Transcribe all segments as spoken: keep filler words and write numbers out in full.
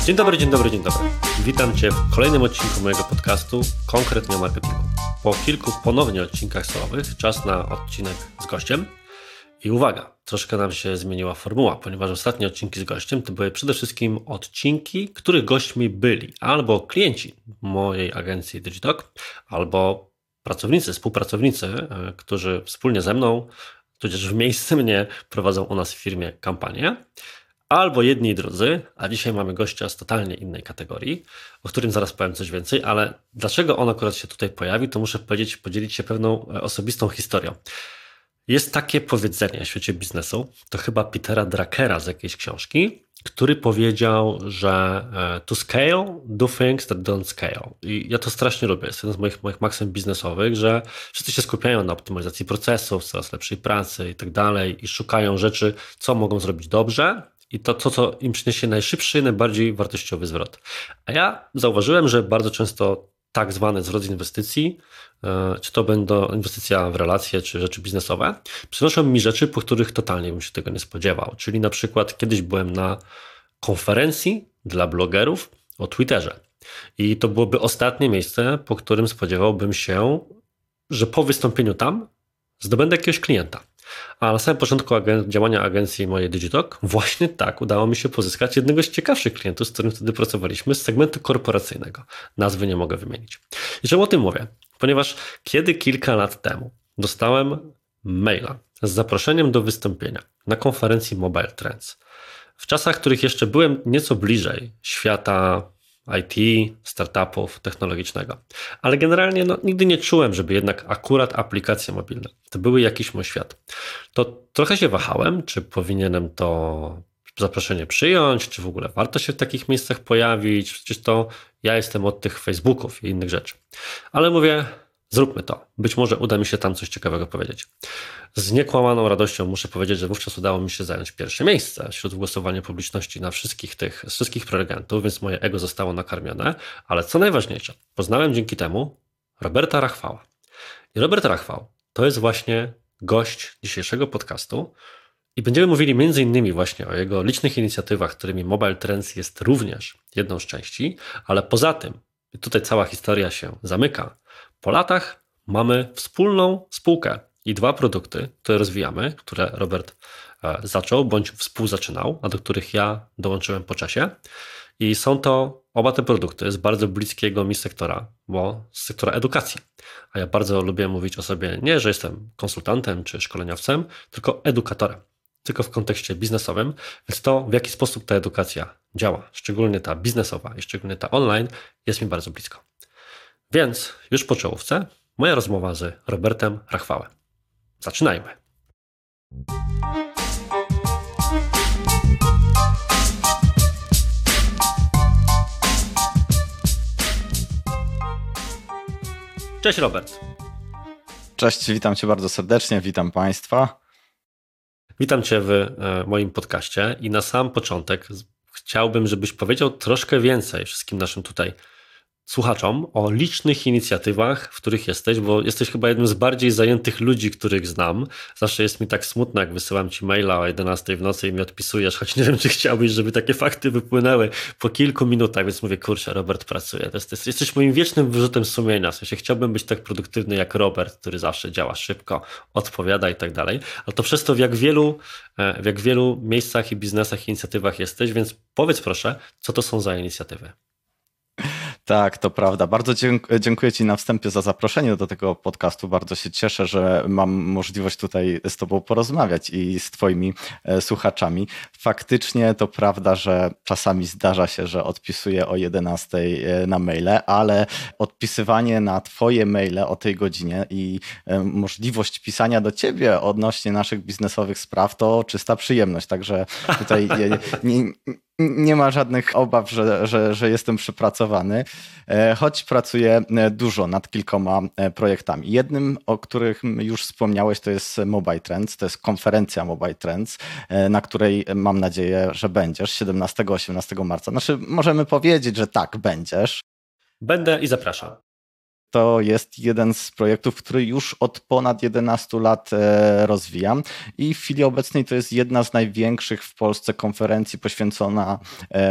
Dzień dobry, dzień dobry, dzień dobry. Witam Cię w kolejnym odcinku mojego podcastu, konkretnie o marketingu. Po kilku ponownie odcinkach solowych czas na odcinek z gościem. I uwaga, troszkę nam się zmieniła formuła, ponieważ ostatnie odcinki z gościem to były przede wszystkim odcinki, których gośćmi byli albo klienci mojej agencji Digitalk, albo pracownicy, współpracownicy, którzy wspólnie ze mną, tudzież w miejsce mnie prowadzą u nas w firmie kampanię. Albo jedni i drudzy, a dzisiaj mamy gościa z totalnie innej kategorii, o którym zaraz powiem coś więcej, ale dlaczego on akurat się tutaj pojawi, to muszę powiedzieć, podzielić się pewną osobistą historią. Jest takie powiedzenie w świecie biznesu, to chyba Petera Druckera z jakiejś książki, który powiedział, że to scale, do things that don't scale. I ja to strasznie lubię, jest jeden z moich, moich maksym biznesowych, że wszyscy się skupiają na optymalizacji procesów, coraz lepszej pracy i tak dalej i szukają rzeczy, co mogą zrobić dobrze, i to, to, co im przyniesie najszybszy, najbardziej wartościowy zwrot. A ja zauważyłem, że bardzo często tak zwany zwrot z inwestycji, czy to będą inwestycja w relacje, czy rzeczy biznesowe, przynoszą mi rzeczy, po których totalnie bym się tego nie spodziewał. Czyli na przykład kiedyś byłem na konferencji dla blogerów o Twitterze. I to byłoby ostatnie miejsce, po którym spodziewałbym się, że po wystąpieniu tam zdobędę jakiegoś klienta. A na samym początku agen- działania agencji mojej Digitalk właśnie tak udało mi się pozyskać jednego z ciekawszych klientów, z którym wtedy pracowaliśmy, z segmentu korporacyjnego. Nazwy nie mogę wymienić. I czemu o tym mówię? Ponieważ kiedy kilka lat temu dostałem maila z zaproszeniem do wystąpienia na konferencji Mobile Trends, w czasach, w których jeszcze byłem nieco bliżej świata I T, startupów, technologicznego. Ale generalnie no, nigdy nie czułem, żeby jednak akurat aplikacje mobilne to były jakiś mój świat. To trochę się wahałem, czy powinienem to zaproszenie przyjąć, czy w ogóle warto się w takich miejscach pojawić. Przecież to ja jestem od tych Facebooków i innych rzeczy. Ale mówię, zróbmy to. Być może uda mi się tam coś ciekawego powiedzieć. Z niekłamaną radością muszę powiedzieć, że wówczas udało mi się zająć pierwsze miejsce wśród głosowania publiczności na wszystkich tych, z wszystkich prelegentów, więc moje ego zostało nakarmione, ale co najważniejsze, poznałem dzięki temu Roberta Rachwała. I Robert Rachwał to jest właśnie gość dzisiejszego podcastu i będziemy mówili między innymi właśnie o jego licznych inicjatywach, którymi Mobile Trends jest również jedną z części, ale poza tym, i tutaj cała historia się zamyka, po latach mamy wspólną spółkę i dwa produkty, które rozwijamy, które Robert zaczął bądź współzaczynał, a do których ja dołączyłem po czasie. I są to oba te produkty z bardzo bliskiego mi sektora, bo z sektora edukacji. A ja bardzo lubię mówić o sobie nie, że jestem konsultantem czy szkoleniowcem, tylko edukatorem. Tylko w kontekście biznesowym, więc to, w jaki sposób ta edukacja działa, szczególnie ta biznesowa i szczególnie ta online, jest mi bardzo blisko. Więc już po czołówce moja rozmowa z Robertem Rachwałem. Zaczynajmy. Cześć Robert. Cześć, witam Cię bardzo serdecznie, witam Państwa. Witam Cię w moim podcaście i na sam początek chciałbym, żebyś powiedział troszkę więcej wszystkim naszym tutaj słuchaczom o licznych inicjatywach, w których jesteś, bo jesteś chyba jednym z bardziej zajętych ludzi, których znam. Zawsze jest mi tak smutno, jak wysyłam Ci maila o jedenastej w nocy i mi odpisujesz, choć nie wiem, czy chciałbyś, żeby takie fakty wypłynęły po kilku minutach, więc mówię, kurczę, Robert pracuje. To jest, to jest, jesteś moim wiecznym wyrzutem sumienia, w sensie chciałbym być tak produktywny jak Robert, który zawsze działa szybko, odpowiada i tak dalej, ale to przez to w jak wielu, w jak wielu miejscach i biznesach i inicjatywach jesteś, więc powiedz proszę, co to są za inicjatywy? Tak, to prawda. Bardzo dziękuję Ci na wstępie za zaproszenie do tego podcastu. Bardzo się cieszę, że mam możliwość tutaj z Tobą porozmawiać i z Twoimi słuchaczami. Faktycznie to prawda, że czasami zdarza się, że odpisuję o jedenastej na maile, ale odpisywanie na Twoje maile o tej godzinie i możliwość pisania do Ciebie odnośnie naszych biznesowych spraw to czysta przyjemność. Także tutaj nie, nie, nie ma żadnych obaw, że, że, że jestem przepracowany, choć pracuję dużo nad kilkoma projektami. Jednym, o których już wspomniałeś, to jest Mobile Trends, to jest konferencja Mobile Trends, na której mam nadzieję, że będziesz siedemnastego osiemnastego marca. Znaczy możemy powiedzieć, że tak, będziesz. Będę i zapraszam. To jest jeden z projektów, który już od ponad jedenastu lat rozwijam i w chwili obecnej to jest jedna z największych w Polsce konferencji poświęcona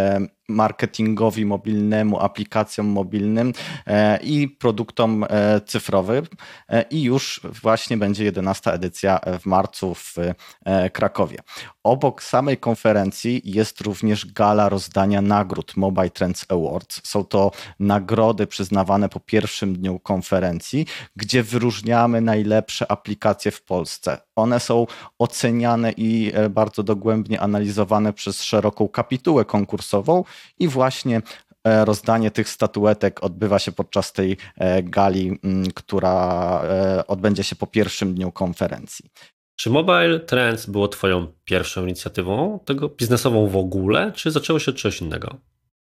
marketingowi mobilnemu, aplikacjom mobilnym i produktom cyfrowym. I już właśnie będzie jedenasta edycja w marcu w Krakowie. Obok samej konferencji jest również gala rozdania nagród Mobile Trends Awards. Są to nagrody przyznawane po pierwszym dniu konferencji, gdzie wyróżniamy najlepsze aplikacje w Polsce. One są oceniane i bardzo dogłębnie analizowane przez szeroką kapitułę konkursową i właśnie rozdanie tych statuetek odbywa się podczas tej gali, która odbędzie się po pierwszym dniu konferencji. Czy Mobile Trends było twoją pierwszą inicjatywą, tego biznesową w ogóle, czy zaczęło się od czegoś innego?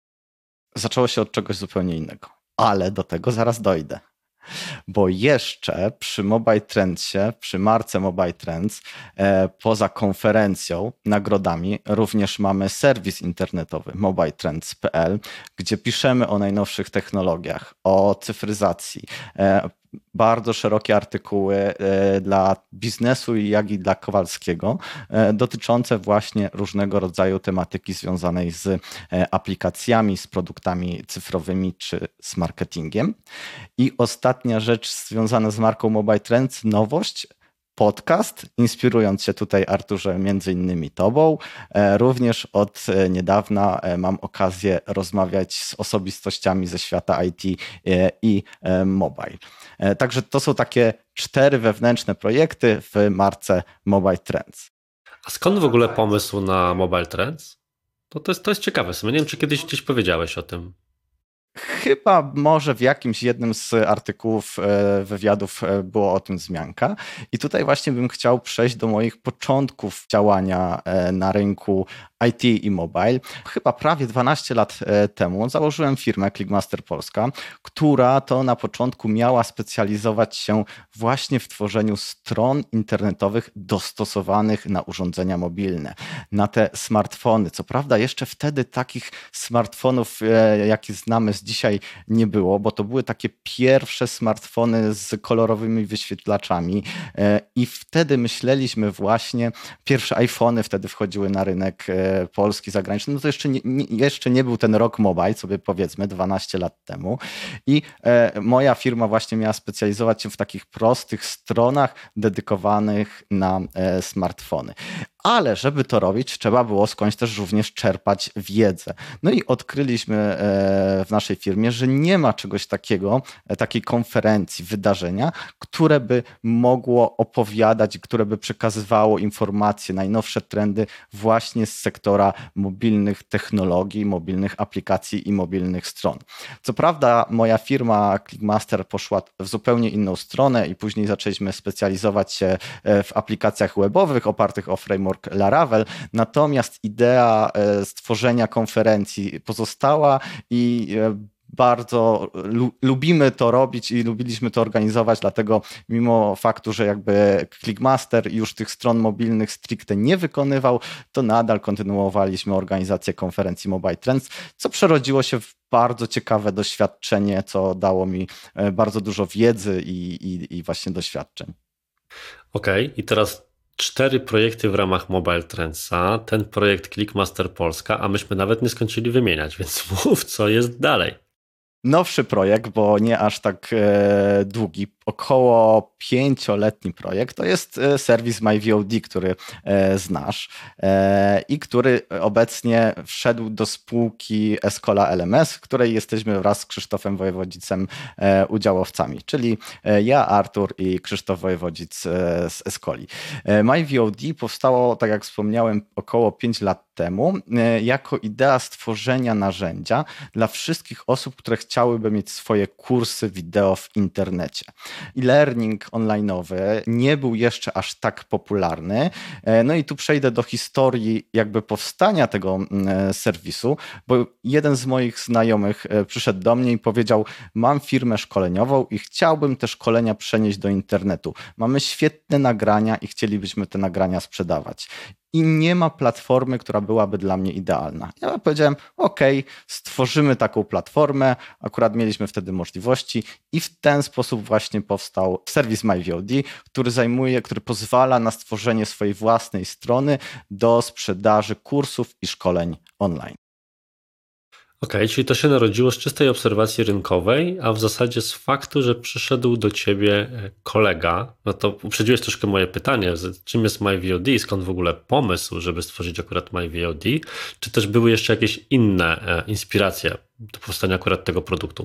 Zaczęło się od czegoś zupełnie innego, ale do tego zaraz dojdę. Bo jeszcze przy Mobile Trendsie, przy marce Mobile Trends, e, poza konferencją, nagrodami, również mamy serwis internetowy mobile trends kropka p l, gdzie piszemy o najnowszych technologiach, o cyfryzacji, e, bardzo szerokie artykuły dla biznesu, jak i dla Kowalskiego, dotyczące właśnie różnego rodzaju tematyki związanej z aplikacjami, z produktami cyfrowymi czy z marketingiem. I ostatnia rzecz związana z marką Mobile Trends, nowość, podcast, inspirując się tutaj, Arturze, między innymi tobą. Również od niedawna mam okazję rozmawiać z osobistościami ze świata I T i mobile. Także to są takie cztery wewnętrzne projekty w marce Mobile Trends. A skąd w ogóle pomysł na Mobile Trends? To, to, jest, to jest ciekawe. Nie wiem, czy kiedyś gdzieś powiedziałeś o tym. Chyba może w jakimś jednym z artykułów, wywiadów było o tym wzmianka. I tutaj właśnie bym chciał przejść do moich początków działania na rynku I T i mobile. Chyba prawie dwanaście lat temu założyłem firmę Clickmaster Polska, która to na początku miała specjalizować się właśnie w tworzeniu stron internetowych dostosowanych na urządzenia mobilne, na te smartfony. Co prawda jeszcze wtedy takich smartfonów, jakie znamy z dzisiaj, nie było, bo to były takie pierwsze smartfony z kolorowymi wyświetlaczami i wtedy myśleliśmy właśnie, pierwsze iPhony wtedy wchodziły na rynek polski, zagraniczny, no to jeszcze nie, nie, jeszcze nie był ten rok mobile, sobie powiedzmy dwanaście lat temu i e, moja firma właśnie miała specjalizować się w takich prostych stronach dedykowanych na e, smartfony. Ale żeby to robić, trzeba było skądś też również czerpać wiedzę. No i odkryliśmy w naszej firmie, że nie ma czegoś takiego, takiej konferencji, wydarzenia, które by mogło opowiadać, które by przekazywało informacje, najnowsze trendy właśnie z sektora mobilnych technologii, mobilnych aplikacji i mobilnych stron. Co prawda moja firma Clickmaster poszła w zupełnie inną stronę i później zaczęliśmy specjalizować się w aplikacjach webowych opartych o framework Laravel, natomiast idea stworzenia konferencji pozostała i bardzo lu- lubimy to robić i lubiliśmy to organizować, dlatego mimo faktu, że jakby Clickmaster już tych stron mobilnych stricte nie wykonywał, to nadal kontynuowaliśmy organizację konferencji Mobile Trends, co przerodziło się w bardzo ciekawe doświadczenie, co dało mi bardzo dużo wiedzy i, i, i właśnie doświadczeń. Okej, okay, i teraz cztery projekty w ramach Mobile Trendsa, ten projekt Clickmaster Polska, a myśmy nawet nie skończyli wymieniać, więc mów, co jest dalej. Nowszy projekt, bo nie aż tak e, długi, około pięcioletni projekt, to jest serwis MyVOD, który e, znasz e, i który obecnie wszedł do spółki Escola L M S, w której jesteśmy wraz z Krzysztofem Wojewodzicem e, udziałowcami, czyli e, ja, Artur i Krzysztof Wojewodzic e, z Escoli. E, MyVOD powstało, tak jak wspomniałem, około pięć lat temu e, jako idea stworzenia narzędzia dla wszystkich osób, które chciałyby mieć swoje kursy wideo w internecie. E-learning online'owy nie był jeszcze aż tak popularny. No i tu przejdę do historii jakby powstania tego serwisu, bo jeden z moich znajomych przyszedł do mnie i powiedział: mam firmę szkoleniową i chciałbym te szkolenia przenieść do internetu. Mamy świetne nagrania i chcielibyśmy te nagrania sprzedawać. I nie ma platformy, która byłaby dla mnie idealna. Ja powiedziałem: ok, stworzymy taką platformę, akurat mieliśmy wtedy możliwości i w ten sposób właśnie powstał serwis MyVOD, który zajmuje, który pozwala na stworzenie swojej własnej strony do sprzedaży kursów i szkoleń online. Okej, czyli to się narodziło z czystej obserwacji rynkowej, a w zasadzie z faktu, że przyszedł do ciebie kolega. No to uprzedziłeś troszkę moje pytanie, czym jest MyVOD, skąd w ogóle pomysł, żeby stworzyć akurat MyVOD, czy też były jeszcze jakieś inne inspiracje do powstania akurat tego produktu?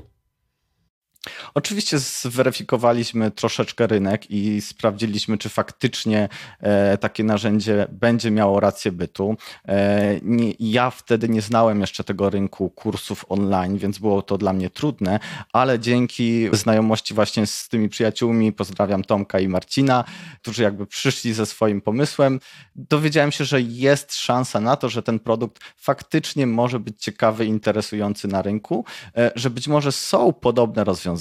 Oczywiście zweryfikowaliśmy troszeczkę rynek i sprawdziliśmy, czy faktycznie e, takie narzędzie będzie miało rację bytu. E, nie, ja wtedy nie znałem jeszcze tego rynku kursów online, więc było to dla mnie trudne, ale dzięki znajomości właśnie z tymi przyjaciółmi, pozdrawiam Tomka i Marcina, którzy jakby przyszli ze swoim pomysłem, dowiedziałem się, że jest szansa na to, że ten produkt faktycznie może być ciekawy, interesujący na rynku, e, że być może są podobne rozwiązania,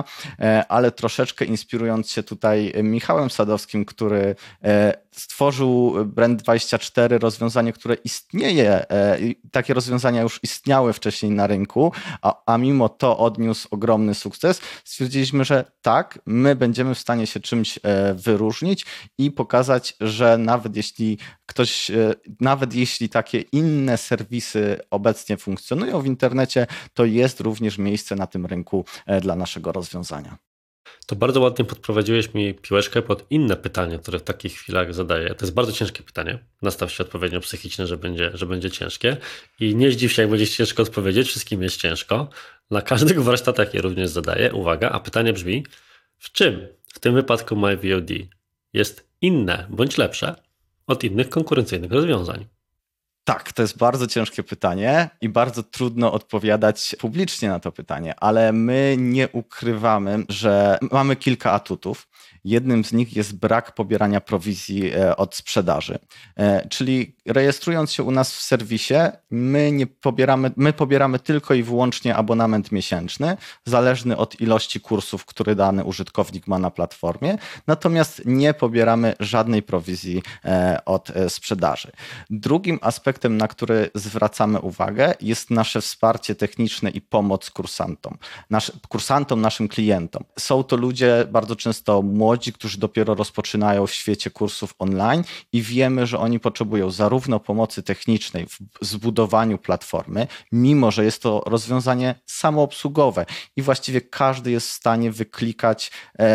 ale troszeczkę inspirując się tutaj Michałem Sadowskim, który stworzył Brand dwadzieścia cztery, rozwiązanie, które istnieje, takie rozwiązania już istniały wcześniej na rynku, a, a mimo to odniósł ogromny sukces. Stwierdziliśmy, że tak, my będziemy w stanie się czymś wyróżnić i pokazać, że nawet jeśli ktoś, nawet jeśli takie inne serwisy obecnie funkcjonują w internecie, to jest również miejsce na tym rynku dla naszego rozwiązania. To bardzo ładnie podprowadziłeś mi piłeczkę pod inne pytanie, które w takich chwilach zadaję. To jest bardzo ciężkie pytanie. Nastaw się odpowiednio psychicznie, że będzie, że będzie ciężkie. I nie zdziw się, jak będzie ciężko odpowiedzieć. Wszystkim jest ciężko. Na każdych warsztatach je również zadaję. Uwaga, a pytanie brzmi, w czym w tym wypadku MyVOD jest inne bądź lepsze od innych konkurencyjnych rozwiązań? Tak, to jest bardzo ciężkie pytanie i bardzo trudno odpowiadać publicznie na to pytanie, ale my nie ukrywamy, że mamy kilka atutów. Jednym z nich jest brak pobierania prowizji od sprzedaży. Czyli rejestrując się u nas w serwisie, my nie pobieramy, my pobieramy tylko i wyłącznie abonament miesięczny, zależny od ilości kursów, który dany użytkownik ma na platformie, natomiast nie pobieramy żadnej prowizji od sprzedaży. Drugim aspektem, na który zwracamy uwagę, jest nasze wsparcie techniczne i pomoc kursantom, nasz, kursantom, naszym klientom. Są to ludzie bardzo często młodzi, którzy dopiero rozpoczynają w świecie kursów online i wiemy, że oni potrzebują zarówno pomocy technicznej w zbudowaniu platformy, mimo że jest to rozwiązanie samoobsługowe i właściwie każdy jest w stanie wyklikać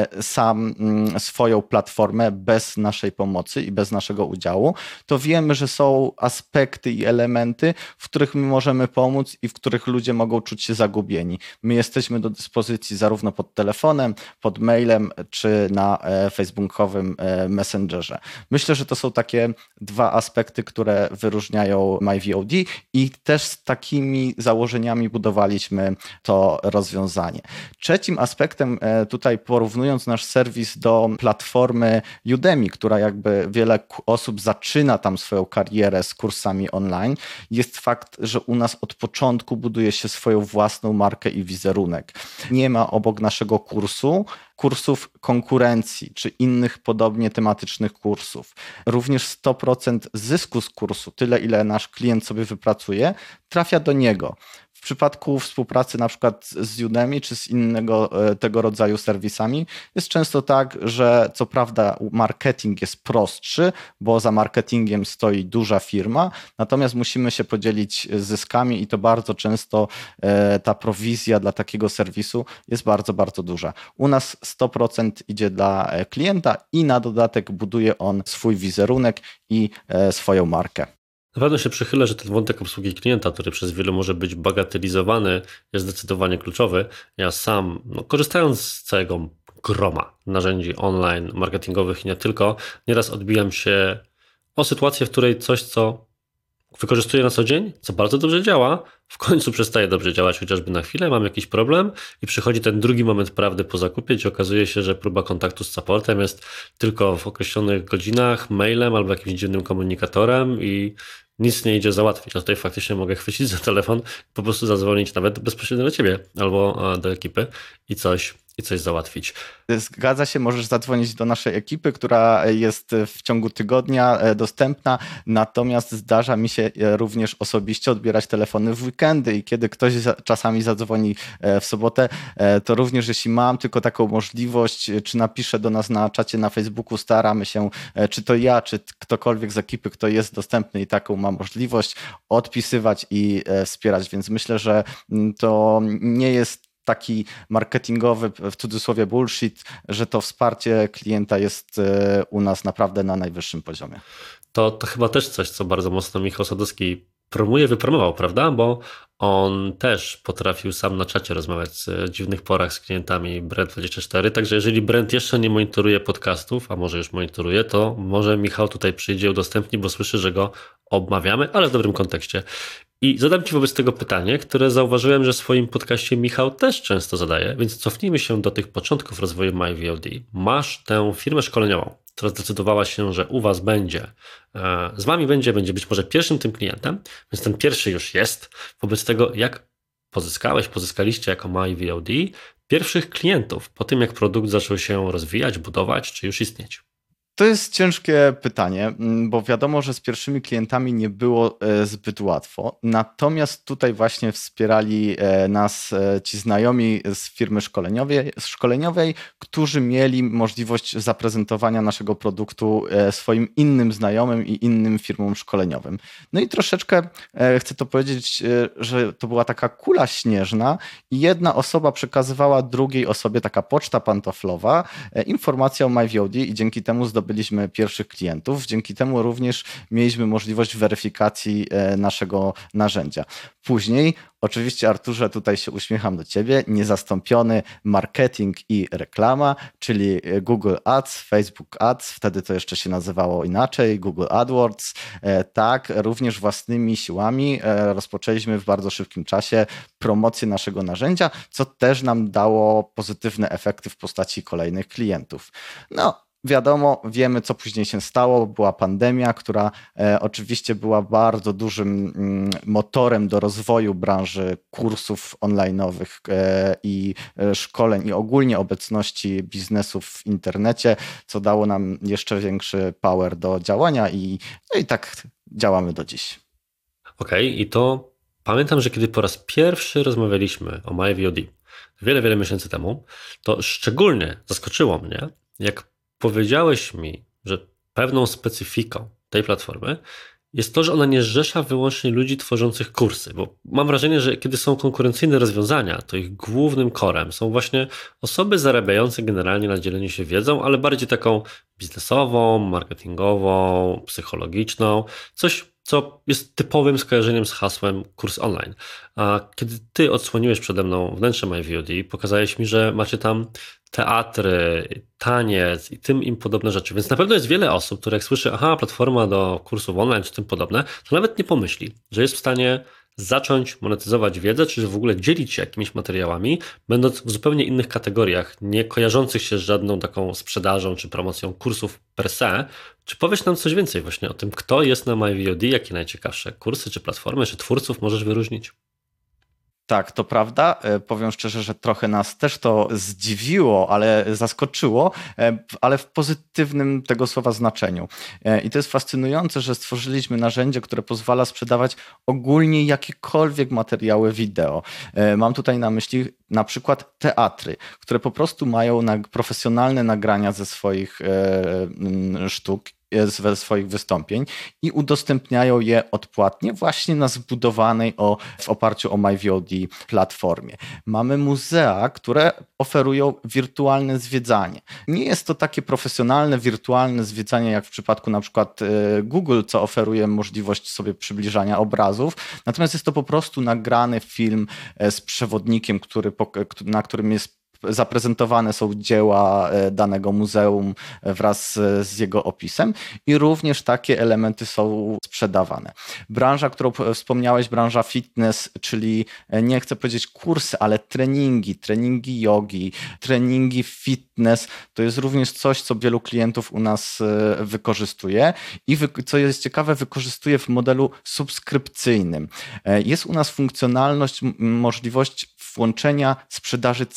sam swoją platformę bez naszej pomocy i bez naszego udziału, to wiemy, że są aspekty i elementy, w których my możemy pomóc i w których ludzie mogą czuć się zagubieni. My jesteśmy do dyspozycji zarówno pod telefonem, pod mailem, czy na facebookowym Messengerze. Myślę, że to są takie dwa aspekty, które wyróżniają MyVOD i też z takimi założeniami budowaliśmy to rozwiązanie. Trzecim aspektem tutaj, porównując nasz serwis do platformy Udemy, która jakby wiele osób zaczyna tam swoją karierę z kursami online, jest fakt, że u nas od początku buduje się swoją własną markę i wizerunek. Nie ma obok naszego kursu kursów konkurencji czy innych podobnie tematycznych kursów. Również sto procent zysku z kursu, tyle ile nasz klient sobie wypracuje, trafia do niego. W przypadku współpracy na przykład z Udemy czy z innego tego rodzaju serwisami jest często tak, że co prawda marketing jest prostszy, bo za marketingiem stoi duża firma, natomiast musimy się podzielić zyskami i to bardzo często ta prowizja dla takiego serwisu jest bardzo, bardzo duża. U nas sto procent idzie dla klienta i na dodatek buduje on swój wizerunek i swoją markę. Na pewno się przychylę, że ten wątek obsługi klienta, który przez wielu może być bagatelizowany, jest zdecydowanie kluczowy. Ja sam, no, korzystając z całego groma narzędzi online, marketingowych i nie tylko, nieraz odbijam się o sytuację, w której coś, co wykorzystuję na co dzień, co bardzo dobrze działa, w końcu przestaje dobrze działać, chociażby na chwilę, mam jakiś problem i przychodzi ten drugi moment prawdy po zakupie, gdzie okazuje się, że próba kontaktu z supportem jest tylko w określonych godzinach, mailem albo jakimś dziwnym komunikatorem i nic nie idzie załatwić. A tutaj faktycznie mogę chwycić za telefon, po prostu zadzwonić nawet bezpośrednio do ciebie albo do ekipy i coś, i coś załatwić. Zgadza się, możesz zadzwonić do naszej ekipy, która jest w ciągu tygodnia dostępna, natomiast zdarza mi się również osobiście odbierać telefony w weekendy i kiedy ktoś czasami zadzwoni w sobotę, to również jeśli mam tylko taką możliwość, czy napiszę do nas na czacie na Facebooku, staramy się, czy to ja, czy ktokolwiek z ekipy, kto jest dostępny i taką ma możliwość, odpisywać i wspierać, więc myślę, że to nie jest taki marketingowy, w cudzysłowie bullshit, że to wsparcie klienta jest u nas naprawdę na najwyższym poziomie. To, to chyba też coś, co bardzo mocno Michał Sadowski promuje, wypromował, prawda? Bo on też potrafił sam na czacie rozmawiać w dziwnych porach z klientami Brand dwadzieścia cztery, także jeżeli Brand jeszcze nie monitoruje podcastów, a może już monitoruje, to może Michał tutaj przyjdzie, udostępni, bo słyszy, że go obmawiamy, ale w dobrym kontekście. I zadam Ci wobec tego pytanie, które zauważyłem, że w swoim podcaście Michał też często zadaje, więc cofnijmy się do tych początków rozwoju MyVOD. Masz tę firmę szkoleniową, która zdecydowała się, że u Was będzie, z Wami będzie, będzie być może pierwszym tym klientem, więc ten pierwszy już jest. Wobec tego, jak pozyskałeś, pozyskaliście jako MyVOD pierwszych klientów po tym, jak produkt zaczął się rozwijać, budować, czy już istnieć? To jest ciężkie pytanie, bo wiadomo, że z pierwszymi klientami nie było zbyt łatwo. Natomiast tutaj właśnie wspierali nas ci znajomi z firmy szkoleniowej, szkoleniowej, którzy mieli możliwość zaprezentowania naszego produktu swoim innym znajomym i innym firmom szkoleniowym. No i troszeczkę chcę to powiedzieć, że to była taka kula śnieżna i jedna osoba przekazywała drugiej osobie, taka poczta pantoflowa, informację o MyVOD i dzięki temu zdobyliśmy byliśmy pierwszych klientów. Dzięki temu również mieliśmy możliwość weryfikacji naszego narzędzia. Później, oczywiście Arturze, tutaj się uśmiecham do Ciebie, niezastąpiony marketing i reklama, czyli Google Ads, Facebook Ads, wtedy to jeszcze się nazywało inaczej, Google AdWords. Tak, również własnymi siłami rozpoczęliśmy w bardzo szybkim czasie promocję naszego narzędzia, co też nam dało pozytywne efekty w postaci kolejnych klientów. No, wiadomo, wiemy, co później się stało. Była pandemia, która e, oczywiście była bardzo dużym mm, motorem do rozwoju branży kursów online'owych e, i e, szkoleń i ogólnie obecności biznesu w internecie, co dało nam jeszcze większy power do działania i, no i tak działamy do dziś. Okej, okay, i to pamiętam, że kiedy po raz pierwszy rozmawialiśmy o MyVOD wiele, wiele miesięcy temu, to szczególnie zaskoczyło mnie, jak powiedziałeś mi, że pewną specyfiką tej platformy jest to, że ona nie zrzesza wyłącznie ludzi tworzących kursy, bo mam wrażenie, że kiedy są konkurencyjne rozwiązania, to ich głównym korem są właśnie osoby zarabiające generalnie na dzieleniu się wiedzą, ale bardziej taką biznesową, marketingową, psychologiczną, coś, co jest typowym skojarzeniem z hasłem kurs online. A kiedy ty odsłoniłeś przede mną wnętrze MyVOD, pokazałeś mi, że macie tam teatry, taniec i tym im podobne rzeczy. Więc na pewno jest wiele osób, które jak słyszy, aha, platforma do kursów online czy tym podobne, to nawet nie pomyśli, że jest w stanie zacząć monetyzować wiedzę, czy w ogóle dzielić się jakimiś materiałami, będąc w zupełnie innych kategoriach, nie kojarzących się z żadną taką sprzedażą czy promocją kursów per se. Czy powiesz nam coś więcej właśnie o tym, kto jest na MyVOD, jakie najciekawsze kursy, czy platformy, czy twórców możesz wyróżnić? Tak, to prawda. Powiem szczerze, że trochę nas też to zdziwiło, ale zaskoczyło, ale w pozytywnym tego słowa znaczeniu. I to jest fascynujące, że stworzyliśmy narzędzie, które pozwala sprzedawać ogólnie jakiekolwiek materiały wideo. Mam tutaj na myśli na przykład teatry, które po prostu mają profesjonalne nagrania ze swoich sztuk, ze swoich wystąpień i udostępniają je odpłatnie właśnie na zbudowanej o, w oparciu o MyVOD platformie. Mamy muzea, które oferują wirtualne zwiedzanie. Nie jest to takie profesjonalne, wirtualne zwiedzanie jak w przypadku na przykład Google, co oferuje możliwość sobie przybliżania obrazów, natomiast jest to po prostu nagrany film z przewodnikiem, który, na którym jest zaprezentowane są dzieła danego muzeum wraz z jego opisem i również takie elementy są sprzedawane. Branża, którą wspomniałeś, branża fitness, czyli nie chcę powiedzieć kursy, ale treningi, treningi jogi, treningi fitness, to jest również coś, co wielu klientów u nas wykorzystuje i co jest ciekawe, wykorzystuje w modelu subskrypcyjnym. Jest u nas funkcjonalność, możliwość włączenia sprzedaży całej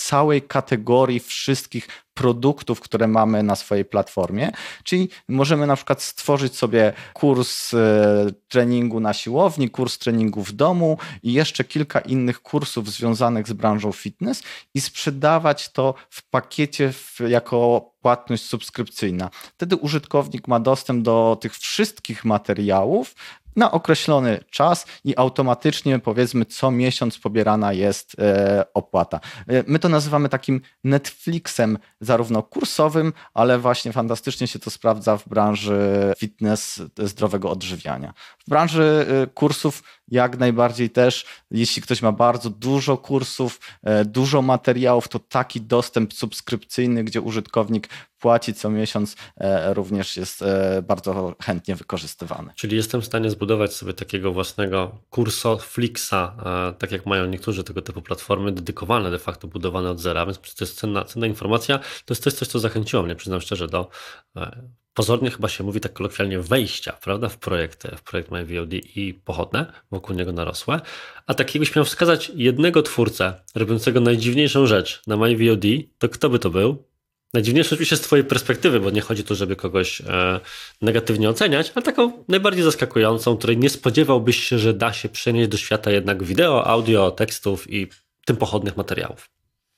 kategorii wszystkich produktów, które mamy na swojej platformie, czyli możemy na przykład stworzyć sobie kurs treningu na siłowni, kurs treningu w domu i jeszcze kilka innych kursów związanych z branżą fitness i sprzedawać to w pakiecie w, jako płatność subskrypcyjna. Wtedy użytkownik ma dostęp do tych wszystkich materiałów na określony czas i automatycznie, powiedzmy, co miesiąc pobierana jest e, opłata. My to nazywamy takim Netflixem zarówno kursowym, ale właśnie fantastycznie się to sprawdza w branży fitness, zdrowego odżywiania. W branży e, kursów jak najbardziej też, jeśli ktoś ma bardzo dużo kursów, e, dużo materiałów, to taki dostęp subskrypcyjny, gdzie użytkownik płaci co miesiąc, e, również jest e, bardzo chętnie wykorzystywany. Czyli jestem w stanie zbudować sobie takiego własnego kursoflixa, e, tak jak mają niektórzy tego typu platformy, dedykowane de facto, budowane od zera, więc to jest cenna, cenna informacja. To jest też coś, co zachęciło mnie, przyznam szczerze, do e, pozornie chyba się mówi tak kolokwialnie wejścia, prawda, w projekt, w projekt MyVOD i pochodne wokół niego narosłe. A tak jakbyś miał wskazać jednego twórcę robiącego najdziwniejszą rzecz na MyVOD, to kto by to był? Najdziwniejsze oczywiście z twojej perspektywy, bo nie chodzi tu, żeby kogoś e, negatywnie oceniać, ale taką najbardziej zaskakującą, której nie spodziewałbyś się, że da się przenieść do świata jednak wideo, audio, tekstów i tym pochodnych materiałów.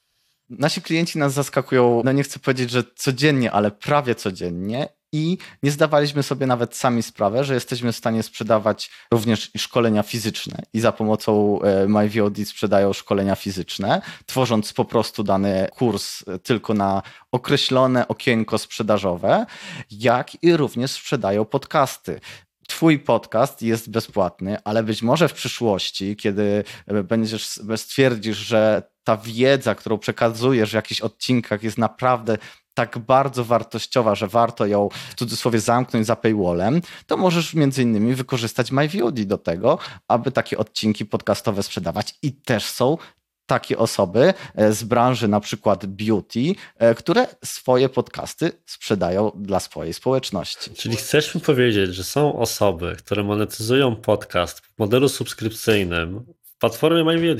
Nasi klienci nas zaskakują, no nie chcę powiedzieć, że codziennie, ale prawie codziennie i nie zdawaliśmy sobie nawet sami sprawę, że jesteśmy w stanie sprzedawać również szkolenia fizyczne i za pomocą MyVOD sprzedają szkolenia fizyczne, tworząc po prostu dany kurs tylko na określone okienko sprzedażowe, jak i również sprzedają podcasty. Twój podcast jest bezpłatny, ale być może w przyszłości, kiedy będziesz stwierdzisz, że ta wiedza, którą przekazujesz w jakichś odcinkach jest naprawdę tak bardzo wartościowa, że warto ją w cudzysłowie zamknąć za paywallem, to możesz między innymi wykorzystać MyVOD do tego, aby takie odcinki podcastowe sprzedawać i też są takie osoby z branży na przykład beauty, które swoje podcasty sprzedają dla swojej społeczności. Czyli chcesz mi powiedzieć, że są osoby, które monetyzują podcast w modelu subskrypcyjnym w platformie MyVOD?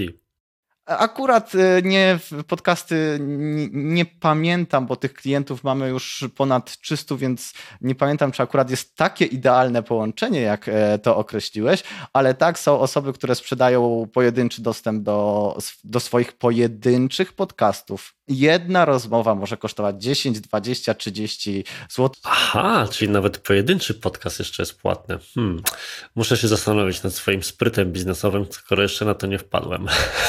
Akurat nie podcasty nie, nie pamiętam, bo tych klientów mamy już ponad trzysta, więc nie pamiętam, czy akurat jest takie idealne połączenie, jak to określiłeś, ale tak, są osoby, które sprzedają pojedynczy dostęp do, do swoich pojedynczych podcastów. Jedna rozmowa może kosztować dziesięć, dwadzieścia, trzydzieści złotych. Aha, czyli nawet pojedynczy podcast jeszcze jest płatny. Hmm. Muszę się zastanowić nad swoim sprytem biznesowym, skoro jeszcze na to nie wpadłem.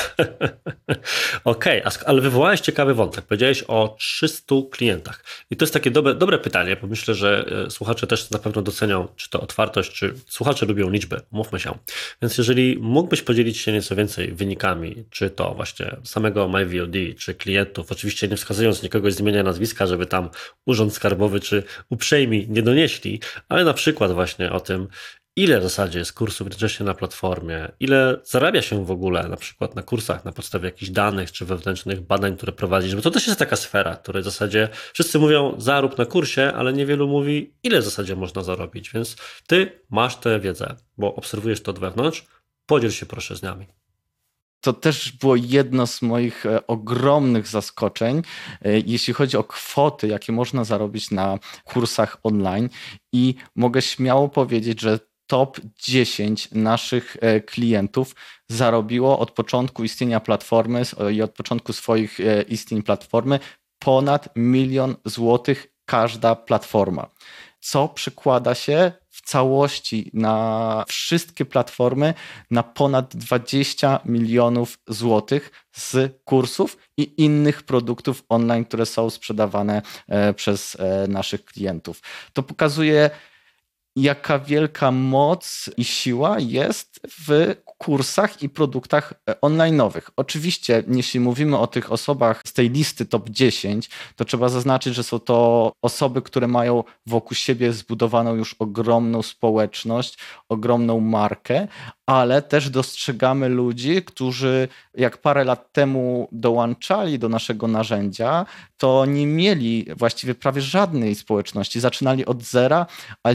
Okej, okay, ale wywołałeś ciekawy wątek. Powiedziałeś o trzystu klientach. I to jest takie dobre, dobre pytanie, bo myślę, że słuchacze też na pewno docenią, czy to otwartość, czy słuchacze lubią liczby. Mówmy się. Więc jeżeli mógłbyś podzielić się nieco więcej wynikami, czy to właśnie samego MyVOD, czy klientów, oczywiście nie wskazując nikogo z imienia, nazwiska, żeby tam urząd skarbowy czy uprzejmi nie donieśli, ale na przykład właśnie o tym, ile w zasadzie jest kursów jednocześnie na platformie, ile zarabia się w ogóle na przykład na kursach na podstawie jakichś danych czy wewnętrznych badań, które prowadzisz, bo to też jest taka sfera, w której w zasadzie wszyscy mówią zarób na kursie, ale niewielu mówi, ile w zasadzie można zarobić, więc ty masz tę wiedzę, bo obserwujesz to od wewnątrz, podziel się proszę z nami. To też było jedno z moich ogromnych zaskoczeń, jeśli chodzi o kwoty, jakie można zarobić na kursach online i mogę śmiało powiedzieć, że top dziesięć naszych klientów zarobiło od początku istnienia platformy i od początku swoich istnień platformy ponad milion złotych każda platforma, co przekłada się w całości na wszystkie platformy na ponad dwadzieścia milionów złotych z kursów i innych produktów online, które są sprzedawane przez naszych klientów. To pokazuje, jaka wielka moc i siła jest w kursach i produktach online'owych. Oczywiście, jeśli mówimy o tych osobach z tej listy top dziesięć, to trzeba zaznaczyć, że są to osoby, które mają wokół siebie zbudowaną już ogromną społeczność, ogromną markę, ale też dostrzegamy ludzi, którzy jak parę lat temu dołączali do naszego narzędzia, to nie mieli właściwie prawie żadnej społeczności. Zaczynali od zera, ale dzisiaj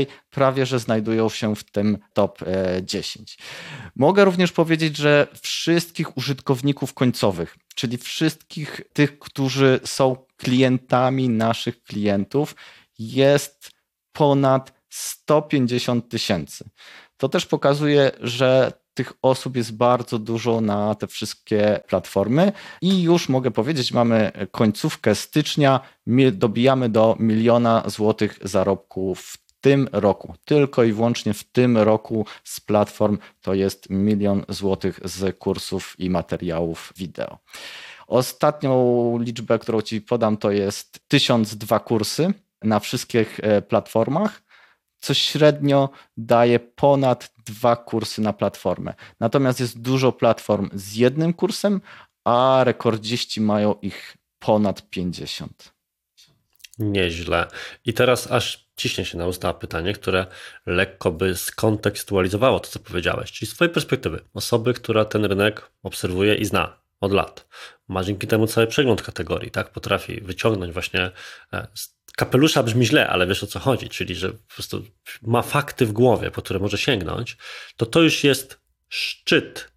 dzisiaj prawie że znajdują się w tym top dziesięć. Mogę również powiedzieć, że wszystkich użytkowników końcowych, czyli wszystkich tych, którzy są klientami naszych klientów, jest ponad sto pięćdziesiąt tysięcy. To też pokazuje, że tych osób jest bardzo dużo na te wszystkie platformy i już mogę powiedzieć, mamy końcówkę stycznia, dobijamy do miliona złotych zarobków w tym roku. Tylko i wyłącznie w tym roku z platform to jest milion złotych z kursów i materiałów wideo. Ostatnią liczbę, którą Ci podam, to jest tysiąc dwa kursy na wszystkich platformach, co średnio daje ponad dwa kursy na platformę. Natomiast jest dużo platform z jednym kursem, a rekordziści mają ich ponad pięćdziesiąt. Nieźle. I teraz aż ciśnie się na usta pytanie, które lekko by skontekstualizowało to, co powiedziałeś. Czyli z twojej perspektywy, osoby, która ten rynek obserwuje i zna od lat, ma dzięki temu cały przegląd kategorii, tak? Potrafi wyciągnąć właśnie z kapelusza, brzmi źle, ale wiesz o co chodzi, czyli że po prostu ma fakty w głowie, po które może sięgnąć, to to już jest szczyt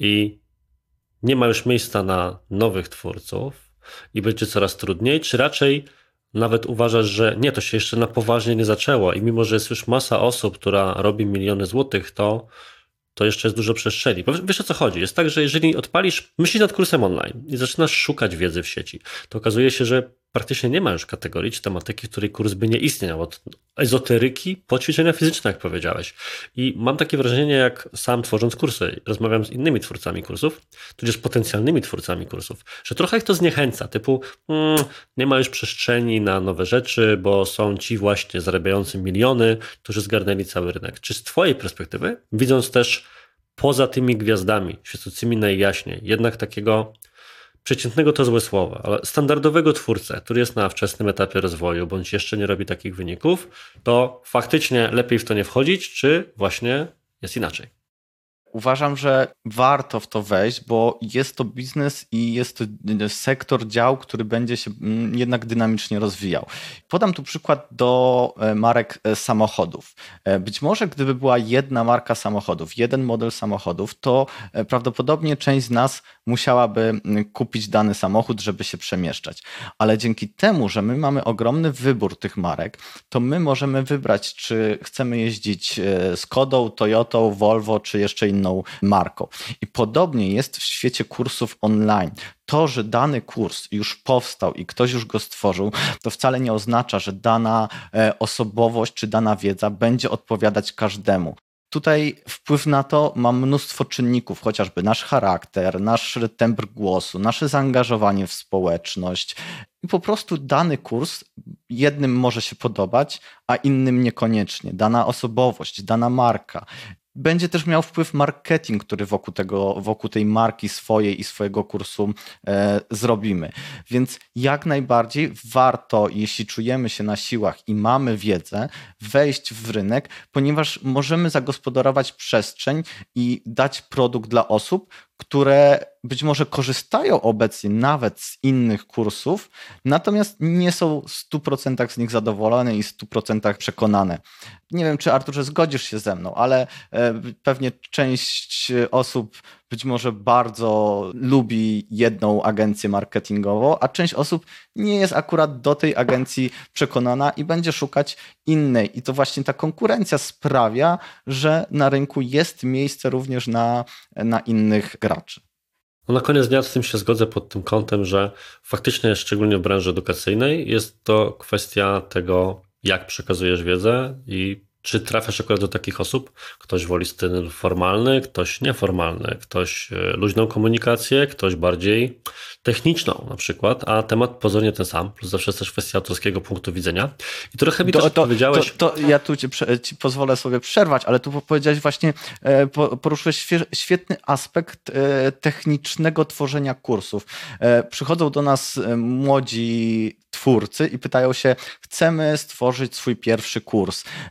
i nie ma już miejsca na nowych twórców i będzie coraz trudniej, czy raczej nawet uważasz, że nie, to się jeszcze na poważnie nie zaczęło i mimo, że jest już masa osób, która robi miliony złotych, to to jeszcze jest dużo przestrzeni. Bo wiesz o co chodzi? Jest tak, że jeżeli odpalisz, myślisz nad kursem online i zaczynasz szukać wiedzy w sieci, to okazuje się, że praktycznie nie ma już kategorii czy tematyki, w której kurs by nie istniał. Od ezoteryki po ćwiczenia fizyczne, jak powiedziałeś. I mam takie wrażenie, jak sam tworząc kursy, rozmawiam z innymi twórcami kursów, tudzież potencjalnymi twórcami kursów, że trochę ich to zniechęca, typu mm, nie ma już przestrzeni na nowe rzeczy, bo są ci właśnie zarabiający miliony, którzy zgarnęli cały rynek. Czy z twojej perspektywy, widząc też poza tymi gwiazdami, świecącymi najjaśniej, jednak takiego przeciętnego to złe słowo, ale standardowego twórcę, który jest na wczesnym etapie rozwoju, bądź jeszcze nie robi takich wyników, to faktycznie lepiej w to nie wchodzić, czy właśnie jest inaczej? Uważam, że warto w to wejść, bo jest to biznes i jest to sektor, dział, który będzie się jednak dynamicznie rozwijał. Podam tu przykład do marek samochodów. Być może gdyby była jedna marka samochodów, jeden model samochodów, to prawdopodobnie część z nas musiałaby kupić dany samochód, żeby się przemieszczać. Ale dzięki temu, że my mamy ogromny wybór tych marek, to my możemy wybrać, czy chcemy jeździć Skodą, Toyotą, Volvo, czy jeszcze inną marką. I podobnie jest w świecie kursów online. To, że dany kurs już powstał i ktoś już go stworzył, to wcale nie oznacza, że dana osobowość czy dana wiedza będzie odpowiadać każdemu. Tutaj wpływ na to ma mnóstwo czynników, chociażby nasz charakter, nasz tembr głosu, nasze zaangażowanie w społeczność. I po prostu dany kurs jednym może się podobać, a innym niekoniecznie. Dana osobowość, dana marka. Będzie też miał wpływ marketing, który wokół tego, wokół tej marki swojej i swojego kursu e, zrobimy. Więc jak najbardziej warto, jeśli czujemy się na siłach i mamy wiedzę, wejść w rynek, ponieważ możemy zagospodarować przestrzeń i dać produkt dla osób, które być może korzystają obecnie nawet z innych kursów, natomiast nie są w stu procentach z nich zadowolone i w stu procentach przekonane. Nie wiem, czy Arturze zgodzisz się ze mną, ale pewnie część osób być może bardzo lubi jedną agencję marketingową, a część osób nie jest akurat do tej agencji przekonana i będzie szukać innej. I to właśnie ta konkurencja sprawia, że na rynku jest miejsce również na, na innych graczy. No na koniec dnia z tym się zgodzę pod tym kątem, że faktycznie, szczególnie w branży edukacyjnej, jest to kwestia tego, jak przekazujesz wiedzę i czy trafiasz akurat do takich osób? Ktoś woli styl formalny, ktoś nieformalny, ktoś luźną komunikację, ktoś bardziej techniczną na przykład, a temat pozornie ten sam, plus zawsze jest też kwestia autorskiego punktu widzenia. I trochę mi to, też to, powiedziałeś... To, to ja tu ci, ci pozwolę sobie przerwać, ale tu powiedziałeś właśnie, poruszyłeś świetny aspekt technicznego tworzenia kursów. Przychodzą do nas młodzi twórcy i pytają się, chcemy stworzyć swój pierwszy kurs. Czy ja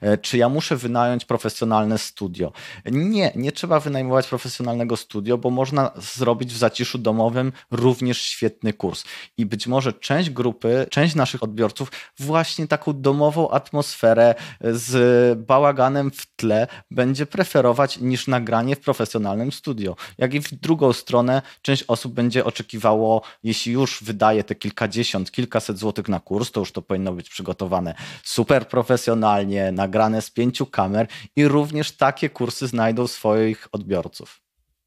ja muszę wynająć profesjonalne studio. Nie, nie trzeba wynajmować profesjonalnego studio, bo można zrobić w zaciszu domowym również świetny kurs. I być może część grupy, część naszych odbiorców właśnie taką domową atmosferę z bałaganem w tle będzie preferować niż nagranie w profesjonalnym studio. Jak i w drugą stronę część osób będzie oczekiwało, jeśli już wydaje te kilkadziesiąt, kilkaset złotych na kurs, to już to powinno być przygotowane super profesjonalnie, nagrane z pięciu kamer i również takie kursy znajdą swoich odbiorców.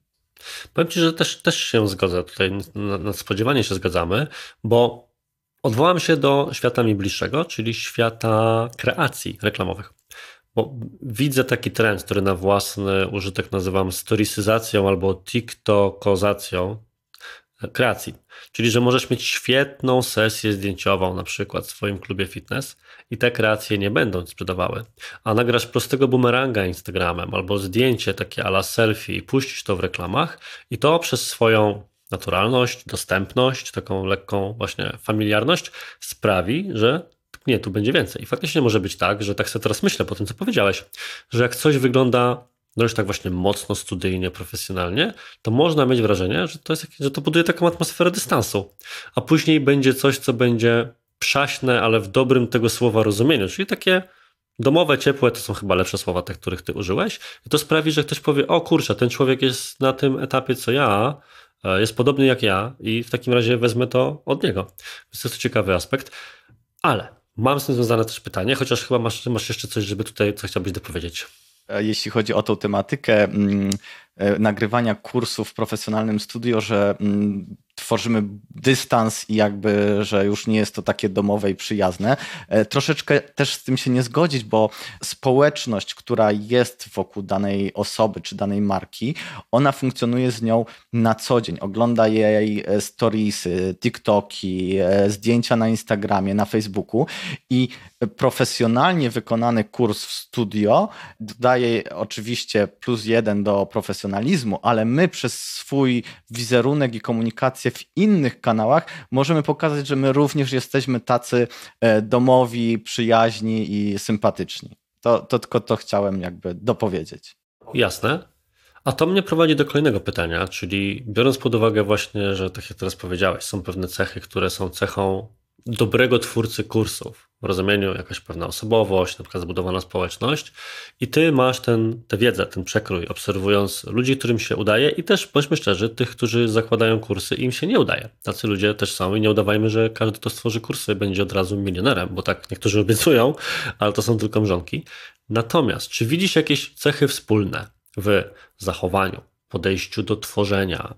Powiem Ci, że też, też się zgodzę, tutaj nadspodziewanie się zgadzamy, bo odwołam się do świata mi bliższego, czyli świata kreacji reklamowych. Bo widzę taki trend, który na własny użytek nazywam storiesyzacją albo tiktokozacją kreacji. Czyli, że możesz mieć świetną sesję zdjęciową na przykład w swoim klubie fitness i te kreacje nie będą sprzedawały. A nagrasz prostego bumeranga Instagramem albo zdjęcie takie a la selfie i puścisz to w reklamach i to przez swoją naturalność, dostępność, taką lekką właśnie familiarność sprawi, że nie, tu będzie więcej. I faktycznie może być tak, że tak sobie teraz myślę po tym, co powiedziałeś, że jak coś wygląda no już tak właśnie mocno studyjnie, profesjonalnie, to można mieć wrażenie, że to, jest, że to buduje taką atmosferę dystansu. A później będzie coś, co będzie przaśne, ale w dobrym tego słowa rozumieniu. Czyli takie domowe, ciepłe, to są chyba lepsze słowa, te, których ty użyłeś. I to sprawi, że ktoś powie, o kurczę, ten człowiek jest na tym etapie, co ja, jest podobny jak ja i w takim razie wezmę to od niego. Więc to jest ciekawy aspekt. Ale mam z tym związane też pytanie, chociaż chyba masz, masz jeszcze coś, żeby tutaj, co chciałbyś dopowiedzieć. Jeśli chodzi o tą tematykę mm, nagrywania kursów w profesjonalnym studio, że mm, tworzymy dystans i jakby, że już nie jest to takie domowe i przyjazne. Troszeczkę też z tym się nie zgodzić, bo społeczność, która jest wokół danej osoby czy danej marki, ona funkcjonuje z nią na co dzień. Ogląda jej storiesy, TikToki, zdjęcia na Instagramie, na Facebooku i profesjonalnie wykonany kurs w studio daje oczywiście plus jeden do profesjonalizmu, ale my przez swój wizerunek i komunikację w innych kanałach możemy pokazać, że my również jesteśmy tacy domowi, przyjaźni i sympatyczni. To, to tylko to chciałem jakby dopowiedzieć. Jasne. A to mnie prowadzi do kolejnego pytania, czyli biorąc pod uwagę właśnie, że tak jak teraz powiedziałeś, są pewne cechy, które są cechą dobrego twórcy kursów, w rozumieniu jakaś pewna osobowość, na przykład zbudowana społeczność i ty masz ten, tę wiedzę, ten przekrój, obserwując ludzi, którym się udaje i też, bądźmy szczerzy, tych, którzy zakładają kursy i im się nie udaje. Tacy ludzie też są i nie udawajmy, że każdy, kto stworzy kursy, będzie od razu milionerem, bo tak niektórzy obiecują, ale to są tylko mrzonki. Natomiast czy widzisz jakieś cechy wspólne w zachowaniu, podejściu do tworzenia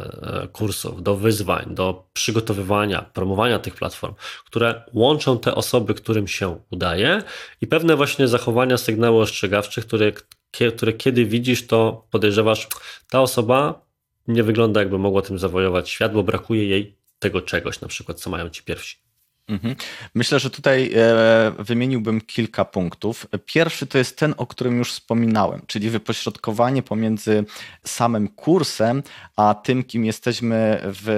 kursów, do wyzwań, do przygotowywania, promowania tych platform, które łączą te osoby, którym się udaje i pewne właśnie zachowania, sygnały ostrzegawcze, które, które kiedy widzisz, to podejrzewasz, ta osoba nie wygląda jakby mogła tym zawojować świat, bo brakuje jej tego czegoś, na przykład co mają ci pierwsi. Myślę, że tutaj e, wymieniłbym kilka punktów. Pierwszy to jest ten, o którym już wspominałem, czyli wypośrodkowanie pomiędzy samym kursem, a tym, kim jesteśmy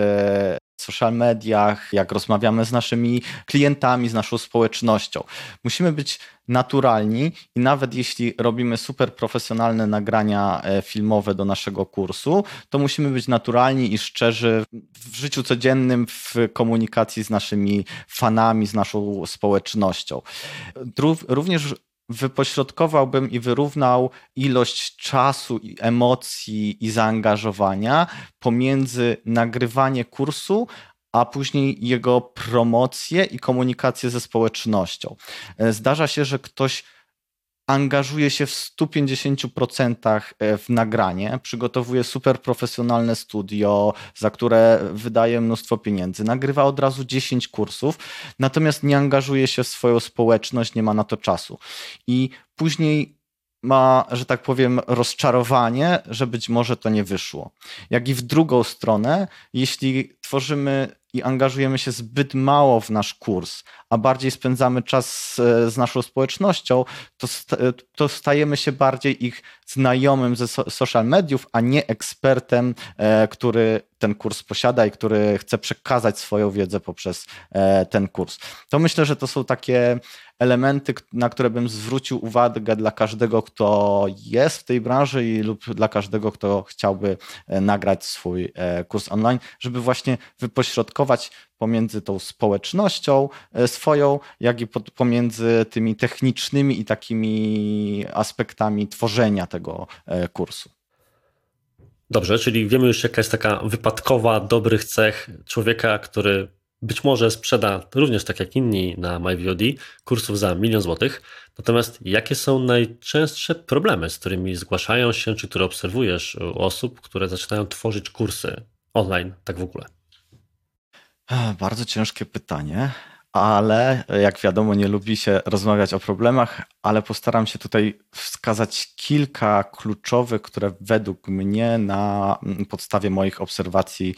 w social mediach, jak rozmawiamy z naszymi klientami, z naszą społecznością. Musimy być naturalni i nawet jeśli robimy super profesjonalne nagrania filmowe do naszego kursu, to musimy być naturalni i szczerzy w życiu codziennym, w komunikacji z naszymi fanami, z naszą społecznością. Również wypośrodkowałbym i wyrównał ilość czasu, i emocji i zaangażowania pomiędzy nagrywanie kursu, a później jego promocję i komunikację ze społecznością. Zdarza się, że ktoś angażuje się w stu pięćdziesięciu procentach w nagranie, przygotowuje super profesjonalne studio, za które wydaje mnóstwo pieniędzy, nagrywa od razu dziesięć kursów, natomiast nie angażuje się w swoją społeczność, nie ma na to czasu. I później ma, że tak powiem, rozczarowanie, że być może to nie wyszło. Jak i w drugą stronę, jeśli tworzymy i angażujemy się zbyt mało w nasz kurs, a bardziej spędzamy czas z naszą społecznością, to, st- to stajemy się bardziej ich znajomym ze so- social mediów, a nie ekspertem, e, który ten kurs posiada i który chce przekazać swoją wiedzę poprzez e, ten kurs. To myślę, że to są takie elementy, na które bym zwrócił uwagę dla każdego, kto jest w tej branży i lub dla każdego, kto chciałby nagrać swój kurs online, żeby właśnie wypośrodkować pomiędzy tą społecznością swoją, jak i pomiędzy tymi technicznymi i takimi aspektami tworzenia tego kursu. Dobrze, czyli wiemy już, jaka jest taka wypadkowa dobrych cech człowieka, który być może sprzeda również tak jak inni na MyVOD kursów za milion złotych. Natomiast jakie są najczęstsze problemy, z którymi zgłaszają się, czy które obserwujesz u osób, które zaczynają tworzyć kursy online, tak w ogóle? Bardzo ciężkie pytanie, ale jak wiadomo, nie lubi się rozmawiać o problemach, ale postaram się tutaj wskazać kilka kluczowych, które według mnie na podstawie moich obserwacji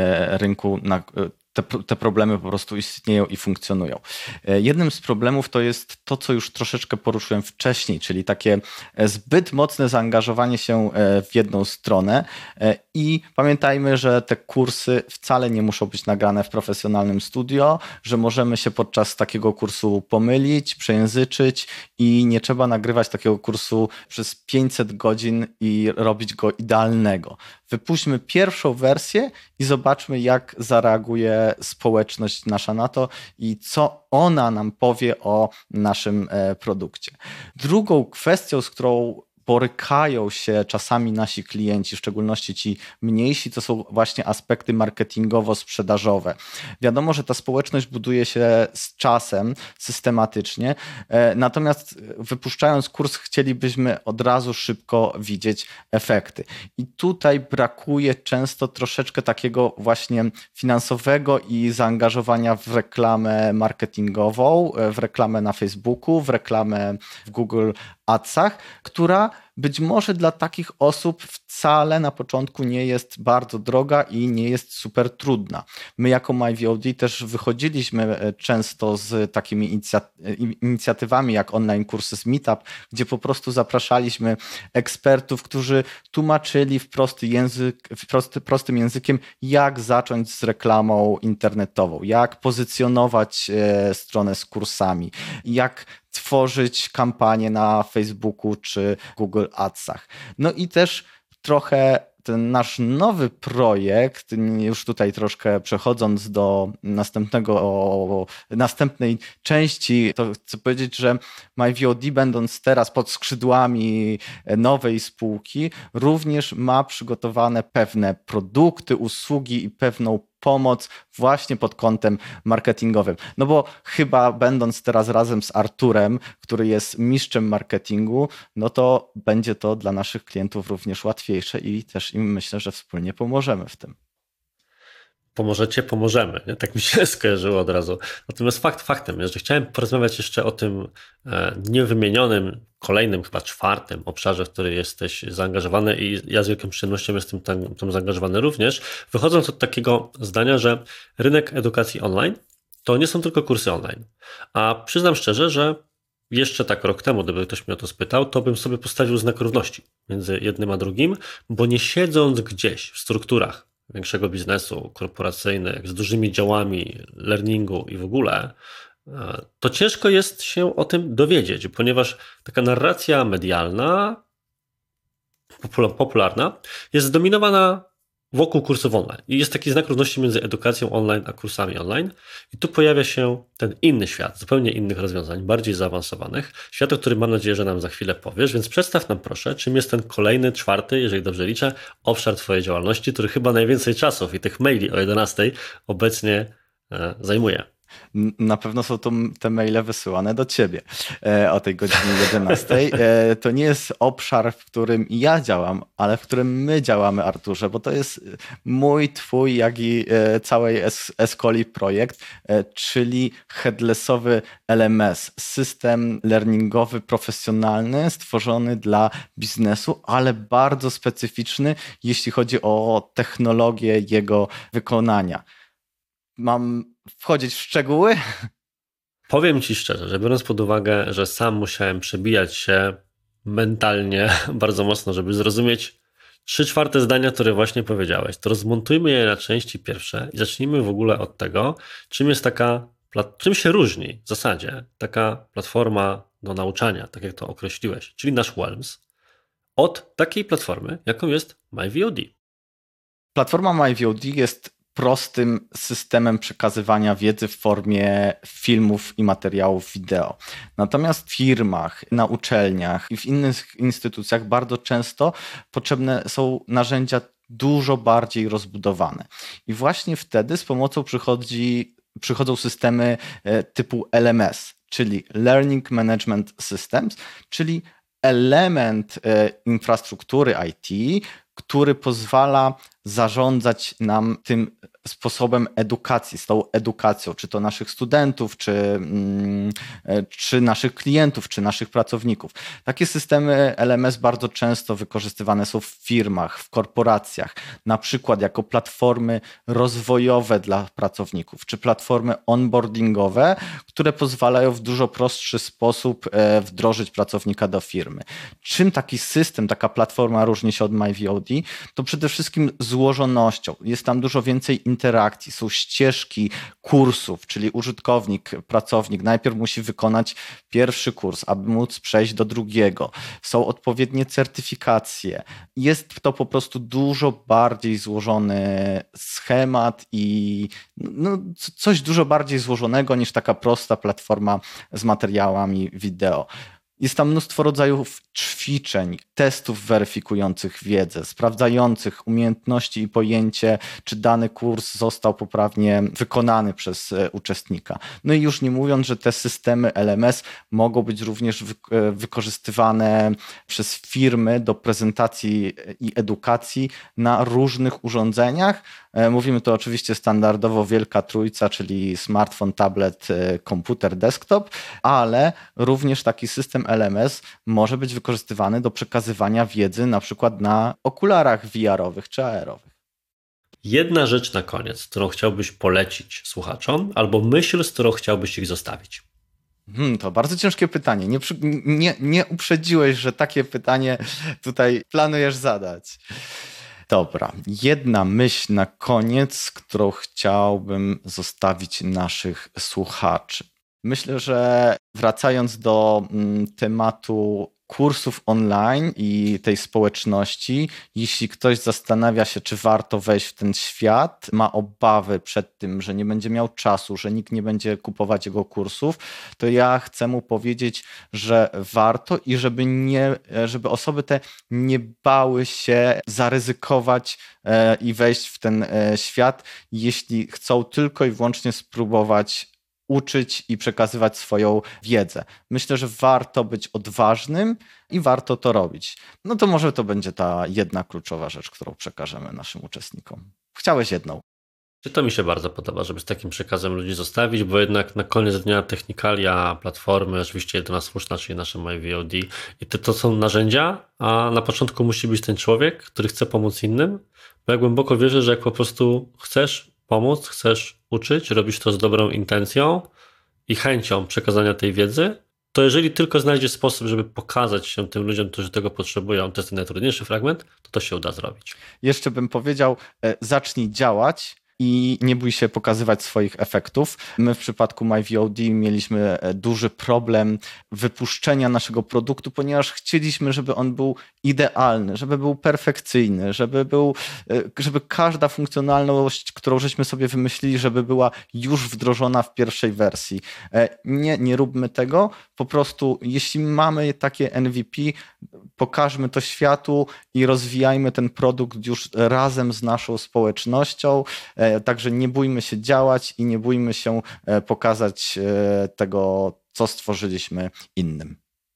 rynku na Te, te problemy po prostu istnieją i funkcjonują. Jednym z problemów to jest to, co już troszeczkę poruszyłem wcześniej, czyli takie zbyt mocne zaangażowanie się w jedną stronę i pamiętajmy, że te kursy wcale nie muszą być nagrane w profesjonalnym studio, że możemy się podczas takiego kursu pomylić, przejęzyczyć i nie trzeba nagrywać takiego kursu przez pięćset godzin i robić go idealnego. Wypuśćmy pierwszą wersję i zobaczmy, jak zareaguje społeczność nasza na to i co ona nam powie o naszym produkcie. Drugą kwestią, z którą borykają się czasami nasi klienci, w szczególności ci mniejsi, to są właśnie aspekty marketingowo-sprzedażowe. Wiadomo, że ta społeczność buduje się z czasem, systematycznie, natomiast wypuszczając kurs chcielibyśmy od razu szybko widzieć efekty. I tutaj brakuje często troszeczkę takiego właśnie finansowego i zaangażowania w reklamę marketingową, w reklamę na Facebooku, w reklamę w Google Adsach, która być może dla takich osób wcale na początku nie jest bardzo droga i nie jest super trudna. My jako MyVOD też wychodziliśmy często z takimi inicjatywami jak online kursy z Meetup, gdzie po prostu zapraszaliśmy ekspertów, którzy tłumaczyli w prosty język, w prosty, prostym językiem, jak zacząć z reklamą internetową, jak pozycjonować stronę z kursami, jak tworzyć kampanię na Facebooku czy Google Adsach. No i też trochę ten nasz nowy projekt, już tutaj troszkę przechodząc do następnego, następnej części, to chcę powiedzieć, że MyVOD, będąc teraz pod skrzydłami nowej spółki, również ma przygotowane pewne produkty, usługi i pewną pomoc właśnie pod kątem marketingowym. No bo chyba będąc teraz razem z Arturem, który jest mistrzem marketingu, no to będzie to dla naszych klientów również łatwiejsze i też im myślę, że wspólnie pomożemy w tym. Pomożecie, pomożemy. Nie? Tak mi się skojarzyło od razu. Natomiast fakt faktem jest, że chciałem porozmawiać jeszcze o tym niewymienionym, kolejnym, chyba czwartym obszarze, w który jesteś zaangażowany i ja z wielką przyjemnością jestem tam, tam zaangażowany również, wychodząc od takiego zdania, że rynek edukacji online to nie są tylko kursy online. A przyznam szczerze, że jeszcze tak rok temu, gdyby ktoś mnie o to spytał, to bym sobie postawił znak równości między jednym a drugim, bo nie siedząc gdzieś w strukturach większego biznesu korporacyjnych z dużymi działami learningu i w ogóle, to ciężko jest się o tym dowiedzieć, ponieważ taka narracja medialna, popularna, jest zdominowana wokół kursów online. I jest taki znak równości między edukacją online a kursami online. I tu pojawia się ten inny świat, zupełnie innych rozwiązań, bardziej zaawansowanych. Świat, o którym mam nadzieję, że nam za chwilę powiesz, więc przedstaw nam proszę, czym jest ten kolejny, czwarty, jeżeli dobrze liczę, obszar twojej działalności, który chyba najwięcej czasów i tych maili o jedenastej obecnie e, zajmuje. Na pewno są to te maile wysyłane do ciebie e, o tej godzinie jedenastej. E, to nie jest obszar, w którym ja działam, ale w którym my działamy, Arturze, bo to jest mój, twój, jak i e, całej Escoli projekt, e, czyli headlessowy L M S, system learningowy profesjonalny, stworzony dla biznesu, ale bardzo specyficzny, jeśli chodzi o technologię jego wykonania. Mam wchodzić w szczegóły? Powiem ci szczerze, że biorąc pod uwagę, że sam musiałem przebijać się mentalnie bardzo mocno, żeby zrozumieć trzy czwarte zdania, które właśnie powiedziałeś. To rozmontujmy je na części pierwsze i zacznijmy w ogóle od tego, czym jest taka, czym się różni w zasadzie taka platforma do nauczania, tak jak to określiłeś, czyli nasz Whelms, od takiej platformy, jaką jest MyVOD. Platforma MyVOD jest prostym systemem przekazywania wiedzy w formie filmów i materiałów wideo. Natomiast w firmach, na uczelniach i w innych instytucjach bardzo często potrzebne są narzędzia dużo bardziej rozbudowane. I właśnie wtedy z pomocą przychodzi, przychodzą systemy typu L M S, czyli Learning Management Systems, czyli element infrastruktury I T, który pozwala zarządzać nam tym sposobem edukacji, z tą edukacją, czy to naszych studentów, czy, czy naszych klientów, czy naszych pracowników. Takie systemy L M S bardzo często wykorzystywane są w firmach, w korporacjach, na przykład jako platformy rozwojowe dla pracowników, czy platformy onboardingowe, które pozwalają w dużo prostszy sposób wdrożyć pracownika do firmy. Czym taki system, taka platforma różni się od MyVOD? To przede wszystkim złożonością. Jest tam dużo więcej interakcji, są ścieżki kursów, czyli użytkownik, pracownik najpierw musi wykonać pierwszy kurs, aby móc przejść do drugiego. Są odpowiednie certyfikacje. Jest to po prostu dużo bardziej złożony schemat i no, coś dużo bardziej złożonego niż taka prosta platforma z materiałami wideo. Jest tam mnóstwo rodzajów ćwiczeń, testów weryfikujących wiedzę, sprawdzających umiejętności i pojęcie, czy dany kurs został poprawnie wykonany przez uczestnika. No i już nie mówiąc, że te systemy L M S mogą być również wykorzystywane przez firmy do prezentacji i edukacji na różnych urządzeniach. Mówimy tu oczywiście standardowo wielka trójca, czyli smartfon, tablet, komputer, desktop, ale również taki system L M S może być wykorzystywany do przekazywania wiedzy na przykład na okularach V R-owych czy A R-owych. Jedna rzecz na koniec, którą chciałbyś polecić słuchaczom, albo myśl, z którą chciałbyś ich zostawić. Hmm, to bardzo ciężkie pytanie. Nie, nie, nie uprzedziłeś, że takie pytanie tutaj planujesz zadać. Dobra, jedna myśl na koniec, którą chciałbym zostawić naszych słuchaczy. Myślę, że wracając do tematu kursów online i tej społeczności, jeśli ktoś zastanawia się, czy warto wejść w ten świat, ma obawy przed tym, że nie będzie miał czasu, że nikt nie będzie kupować jego kursów, to ja chcę mu powiedzieć, że warto i żeby, nie, żeby osoby te nie bały się zaryzykować i wejść w ten świat, jeśli chcą tylko i wyłącznie spróbować uczyć i przekazywać swoją wiedzę. Myślę, że warto być odważnym i warto to robić. No to może to będzie ta jedna kluczowa rzecz, którą przekażemy naszym uczestnikom. Chciałeś jedną. To mi się bardzo podoba, żeby z takim przekazem ludzi zostawić, bo jednak na koniec dnia technikalia, platformy, oczywiście jedyna słuszna, czyli nasze MyVOD i to, to są narzędzia, a na początku musi być ten człowiek, który chce pomóc innym, bo ja głęboko wierzę, że jak po prostu chcesz pomóc, chcesz uczyć, robisz to z dobrą intencją i chęcią przekazania tej wiedzy, to jeżeli tylko znajdziesz sposób, żeby pokazać się tym ludziom, którzy tego potrzebują, to jest ten najtrudniejszy fragment, to to się uda zrobić. Jeszcze bym powiedział, zacznij działać i nie bój się pokazywać swoich efektów. My w przypadku MyVOD mieliśmy duży problem wypuszczenia naszego produktu, ponieważ chcieliśmy, żeby on był idealny, żeby był perfekcyjny, żeby był, żeby każda funkcjonalność, którą żeśmy sobie wymyślili, żeby była już wdrożona w pierwszej wersji. Nie, nie róbmy tego. Po prostu jeśli mamy takie M V P, pokażmy to światu i rozwijajmy ten produkt już razem z naszą społecznością. Także nie bójmy się działać i nie bójmy się pokazać tego, co stworzyliśmy innym.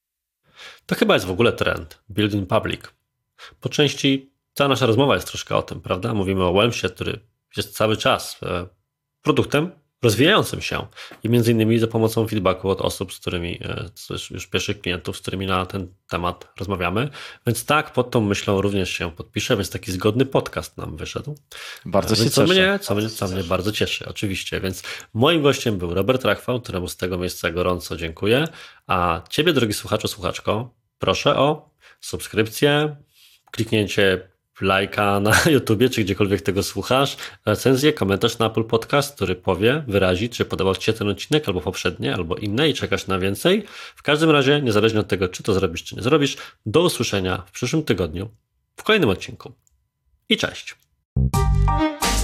To chyba jest w ogóle trend, building public. Po części cała nasza rozmowa jest troszkę o tym, prawda? Mówimy o Whelmsie, który jest cały czas produktem rozwijającym się i między innymi za pomocą feedbacku od osób, z którymi, już pierwszych klientów, z którymi na ten temat rozmawiamy. Więc tak, pod tą myślą również się podpiszę, więc taki zgodny podcast nam wyszedł. Bardzo się co cieszę. Mnie, co mnie, co mnie bardzo cieszy, oczywiście. Więc moim gościem był Robert Rachwał, któremu z tego miejsca gorąco dziękuję. A ciebie, drogi słuchaczu, słuchaczko, proszę o subskrypcję, kliknięcie lajka na YouTubie, czy gdziekolwiek tego słuchasz, recenzję, komentarz na Apple Podcast, który powie, wyrazi, czy podobał Ci się ten odcinek, albo poprzednie, albo inne i czekasz na więcej. W każdym razie, niezależnie od tego, czy to zrobisz, czy nie zrobisz, do usłyszenia w przyszłym tygodniu w kolejnym odcinku. I cześć!